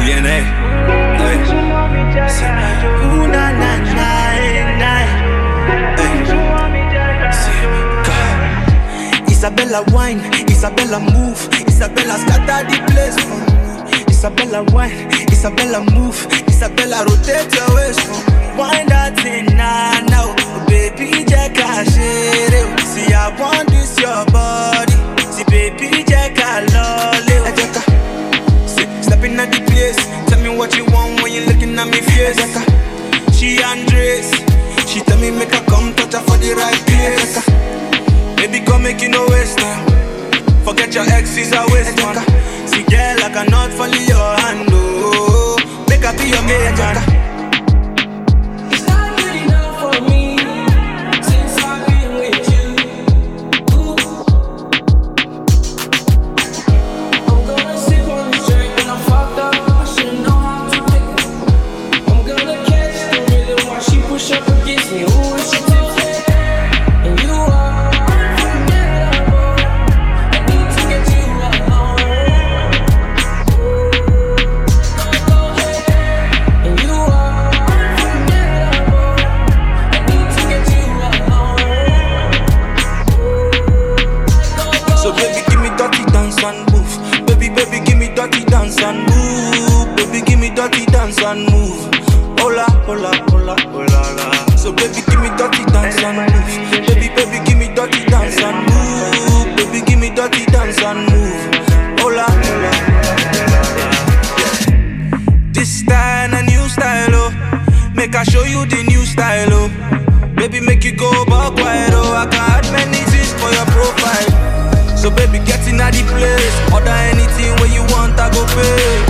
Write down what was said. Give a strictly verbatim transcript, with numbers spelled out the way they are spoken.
D N A. Hey. Ooh, na, na, na, na. Hey. Isabella wine, Isabella move, Isabella scatter the place for me. Isabella wine, Isabella move, Isabella rotate your waist for me. Wind that thing now, now, baby, check out shit. See, I want this your body. See, baby, check out lolly. See, stepping at the place. Tell me what you want when you're looking at me face. She Andres, she tell me make her come touch her for the right place. Baby, come make you no waste time. Forget your exes, a waste man. See, girl, I cannot follow your hand. Oh, make her be your main man. And move, hola, hola, hola, hola, la. So baby, give me dirty dance and move. Baby, baby, give me dirty dance and move. Baby, give me dirty dance and move. Hola, hola, hola, la. This style, a new style, oh. Make I show you the new style, oh. Baby, make you go back wide, oh. I can add many things for your profile. So baby, get in at the place. Order anything where you want, I go pay.